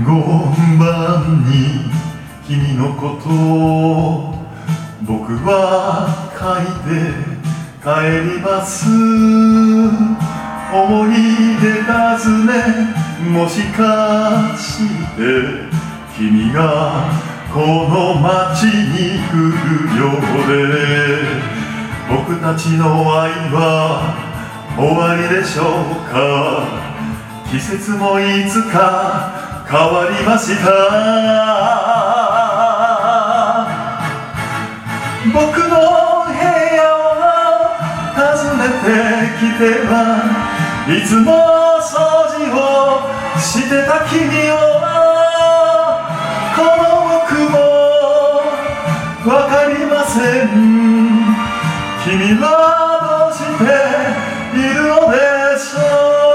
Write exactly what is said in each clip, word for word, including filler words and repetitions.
言盤に君のことを僕は書いて帰ります。思い出尋ね、もしかして君がこの街に来るようで、僕たちの愛は終わりでしょうか。季節もいつか変わりました。僕の部屋を訪ねてきてはいつも掃除をしてた君を、この僕もわかりません。君はどうしているのでしょう。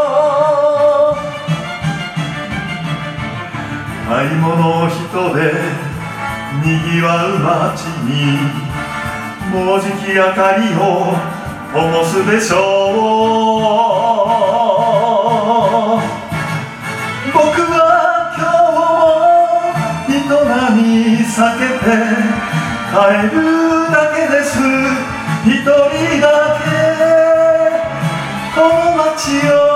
買い物人でにぎわう街にもうじき明かりを灯すでしょう。僕は今日も営み避けて帰るだけです。一人だけこの街を